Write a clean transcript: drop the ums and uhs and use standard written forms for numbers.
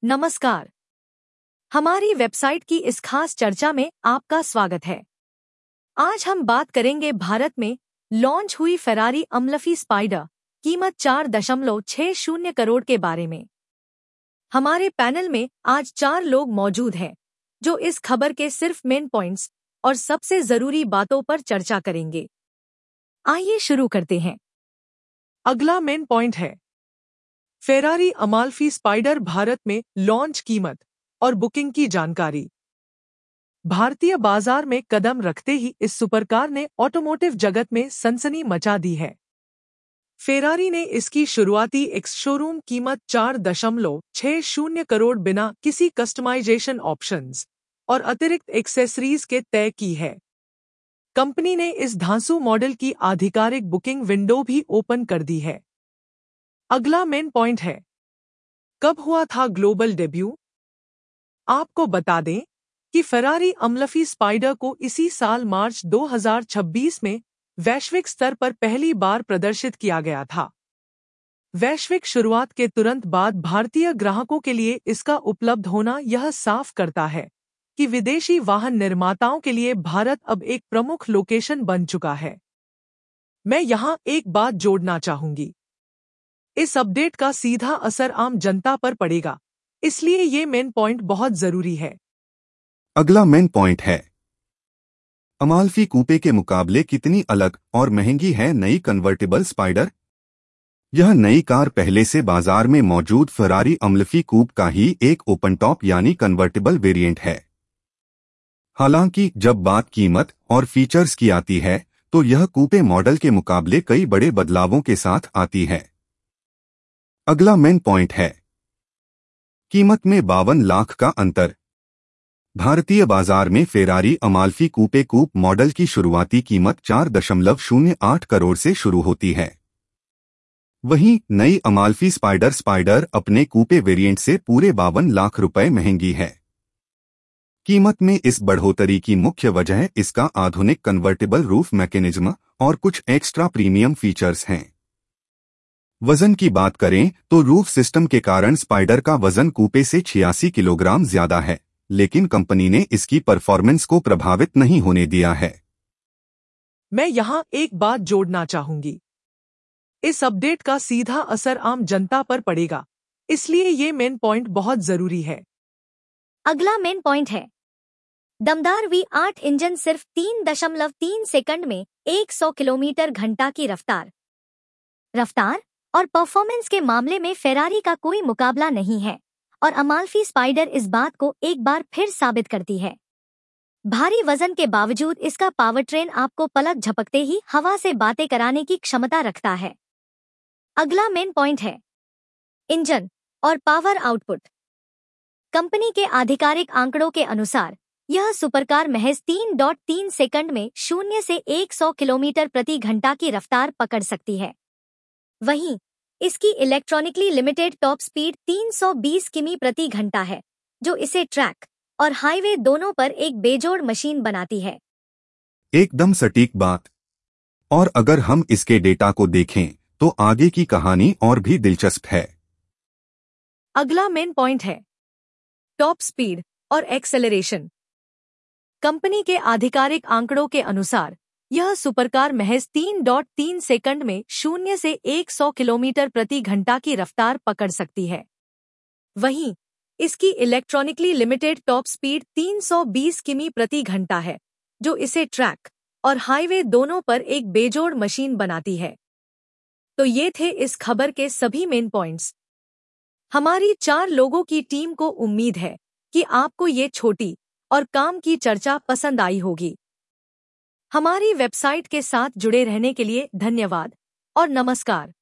नमस्कार। हमारी वेबसाइट की इस खास चर्चा में आपका स्वागत है। आज हम बात करेंगे भारत में लॉन्च हुई फेरारी अमलफी स्पाइडर कीमत 4.60 करोड़ के बारे में। हमारे पैनल में आज 4 लोग मौजूद हैं जो इस खबर के सिर्फ मेन पॉइंट्स और सबसे जरूरी बातों पर चर्चा करेंगे। आइए शुरू करते हैं। अगला मेन पॉइंट है फेरारी अमाल्फी स्पाइडर भारत में लॉन्च कीमत और बुकिंग की जानकारी। भारतीय बाजार में कदम रखते ही इस सुपरकार ने ऑटोमोटिव जगत में सनसनी मचा दी है। फेरारी ने इसकी शुरुआती एक्स शोरूम कीमत 4.60 करोड़ बिना किसी कस्टमाइजेशन ऑप्शंस और अतिरिक्त एक्सेसरीज के तय की है। कंपनी ने इस धांसू मॉडल की आधिकारिक बुकिंग विंडो भी ओपन कर दी है। अगला मेन पॉइंट है कब हुआ था ग्लोबल डेब्यू। आपको बता दें कि फेरारी अमलफी स्पाइडर को इसी साल मार्च 2026 में वैश्विक स्तर पर पहली बार प्रदर्शित किया गया था। वैश्विक शुरुआत के तुरंत बाद भारतीय ग्राहकों के लिए इसका उपलब्ध होना यह साफ करता है कि विदेशी वाहन निर्माताओं के लिए भारत अब एक प्रमुख लोकेशन बन चुका है। मैं यहां एक बात जोड़ना चाहूंगी, इस अपडेट का सीधा असर आम जनता पर पड़ेगा, इसलिए ये मेन पॉइंट बहुत जरूरी है। अगला मेन पॉइंट है अमाल्फी कूपे के मुकाबले कितनी अलग और महंगी है नई कन्वर्टिबल स्पाइडर। यह नई कार पहले से बाजार में मौजूद फेरारी अमलफी कूप का ही एक ओपन टॉप यानी कन्वर्टिबल वेरिएंट है। हालांकि जब बात कीमत और फीचर्स की आती है तो यह कूपे मॉडल के मुकाबले कई बड़े बदलावों के साथ आती है। अगला मेन पॉइंट है कीमत में 52 लाख का अंतर। भारतीय बाजार में Ferrari Amalfi coupe coupe model की शुरुआती कीमत 4.08 करोड़ से शुरू होती है। वहीं नई अमाल्फी स्पाइडर अपने कूपे वेरिएंट से पूरे 52 लाख रुपए महंगी है। कीमत में इस बढ़ोतरी की मुख्य वजह इसका आधुनिक कन्वर्टिबल रूफ मैकेनिज्म और कुछ एक्स्ट्रा प्रीमियम फीचर्स हैं। वजन की बात करें तो रूफ सिस्टम के कारण स्पाइडर का वजन कूपे से 86 किलोग्राम ज्यादा है, लेकिन कंपनी ने इसकी परफॉर्मेंस को प्रभावित नहीं होने दिया है। मैं यहां एक बात जोड़ना चाहूंगी, इस अपडेट का सीधा असर आम जनता पर पड़ेगा, इसलिए ये मेन पॉइंट बहुत जरूरी है। अगला मेन पॉइंट है दमदार V8 इंजन सिर्फ 3.3 सेकंड में 100 किलोमीटर घंटा की रफ्तार और परफॉर्मेंस के मामले में फेरारी का कोई मुकाबला नहीं है और अमाल्फी स्पाइडर इस बात को एक बार फिर साबित करती है। भारी वजन के बावजूद इसका पावर ट्रेन आपको पलक झपकते ही हवा से बातें कराने की क्षमता रखता है। अगला मेन पॉइंट है इंजन और पावर आउटपुट। कंपनी के आधिकारिक आंकड़ों के अनुसार यह सुपरकार महज 3.3 सेकंड में 0 से 100 किलोमीटर प्रति घंटा की रफ्तार पकड़ सकती है। वहीं इसकी इलेक्ट्रॉनिकली लिमिटेड टॉप स्पीड 320 किमी प्रति घंटा है, जो इसे ट्रैक और हाईवे दोनों पर एक बेजोड़ मशीन बनाती है। एकदम सटीक बात। और अगर हम इसके डेटा को देखें तो आगे की कहानी और भी दिलचस्प है। अगला मेन पॉइंट है टॉप स्पीड और एक्सेलरेशन। कंपनी के आधिकारिक आंकड़ों के अनुसार यह सुपरकार महज 3.3 सेकंड में 0 से 100 किलोमीटर प्रति घंटा की रफ्तार पकड़ सकती है। वहीं इसकी इलेक्ट्रॉनिकली लिमिटेड टॉप स्पीड 320 किमी प्रति घंटा है, जो इसे ट्रैक और हाईवे दोनों पर एक बेजोड़ मशीन बनाती है। तो ये थे इस खबर के सभी मेन पॉइंट्स। हमारी 4 लोगों की टीम को उम्मीद है कि आपको ये छोटी और काम की चर्चा पसंद आई होगी। हमारी वेबसाइट के साथ जुड़े रहने के लिए धन्यवाद और नमस्कार।